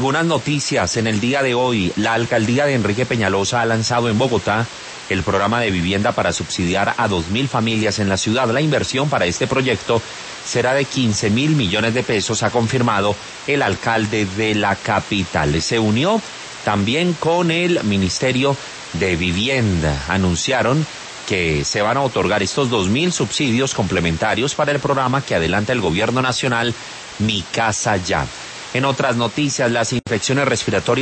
Algunas noticias en el día de hoy. La alcaldía de Enrique Peñalosa ha lanzado en Bogotá el programa de vivienda para subsidiar a 2.000 familias en la ciudad. La inversión para este proyecto será de 15.000 millones de pesos, ha confirmado el alcalde de la capital. Se unió también con el Ministerio de Vivienda. Anunciaron que se van a otorgar estos 2.000 subsidios complementarios para el programa que adelanta el gobierno nacional Mi Casa Ya. En otras noticias, las infecciones respiratorias